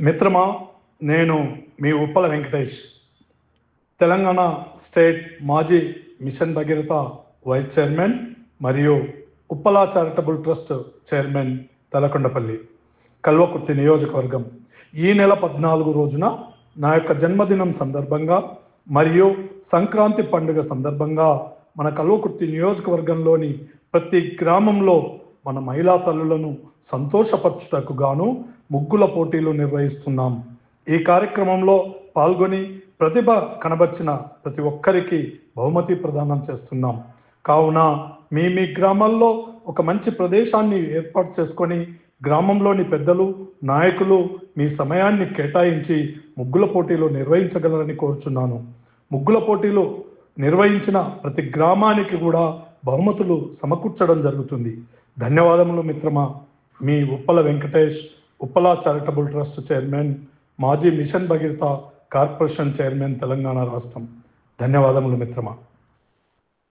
మిత్రమా, నేను మీ ఉప్పల వెంకటేష్, తెలంగాణ స్టేట్ మాజీ మిషన్ భగీరథ వైస్ చైర్మన్ మరియు Uppala charitable trust chairman Talakondapalli Kalwakurthy నియోజకవర్గం. ఈ నెల 14 రోజున నా యొక్క జన్మదినం సందర్భంగా మరియు సంక్రాంతి పండుగ సందర్భంగా మన కల్వకుర్తి నియోజకవర్గంలోని ప్రతి గ్రామంలో మన మహిళా తల్లులను సంతోషపరచుటకు గాను ముగ్గుల పోటీలు నిర్వహిస్తున్నాం. ఈ కార్యక్రమంలో పాల్గొని ప్రతిభ కనబర్చిన ప్రతి ఒక్కరికి బహుమతి ప్రదానం చేస్తున్నాం. కావున మీ గ్రామాల్లో ఒక మంచి ప్రదేశాన్ని ఏర్పాటు చేసుకొని గ్రామంలోని పెద్దలు, నాయకులు మీ సమయాన్ని కేటాయించి ముగ్గుల పోటీలు నిర్వహించగలరని కోరుచున్నాను. ముగ్గుల పోటీలు నిర్వహించిన ప్రతి గ్రామానికి కూడా బహుమతులు సమకూర్చడం జరుగుతుంది. ధన్యవాదములు మిత్రమా. మీ Uppala Venkatesh, Uppala charitable trust chairman, మాజీ mission Bhagiratha corporation chairman, Telangana రాష్ట్రం. ధన్యవాదములు మిత్రమా.